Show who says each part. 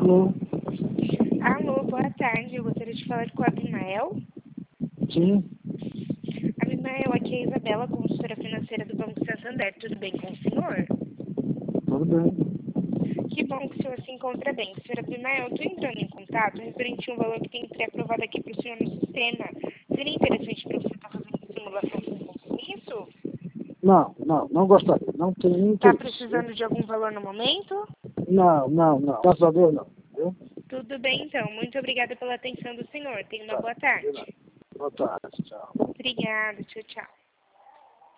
Speaker 1: Alô?
Speaker 2: Alô, boa tarde. Eu gostaria de falar com a Abimael.
Speaker 1: Sim,
Speaker 2: Abimael, aqui é a Isabela, consultora financeira do Banco Santander. Tudo bem com o senhor?
Speaker 1: tudo bem.
Speaker 2: Que bom que o senhor se encontra bem. Senhor Abimael, eu estou entrando em contato referente a um valor que tem pré-aprovado aqui para o senhor no sistema. Seria interessante para você estar fazendo simulação de um compromisso?
Speaker 1: Não gostaria. Não tenho
Speaker 2: Está
Speaker 1: interesse.
Speaker 2: precisando de algum valor no momento?
Speaker 1: Não. Graças a Deus, não. Viu?
Speaker 2: Tudo bem, então. Muito obrigada pela atenção do senhor. Tenha uma boa tarde.
Speaker 1: Boa tarde, tchau.
Speaker 2: Obrigada. Tchau, tchau.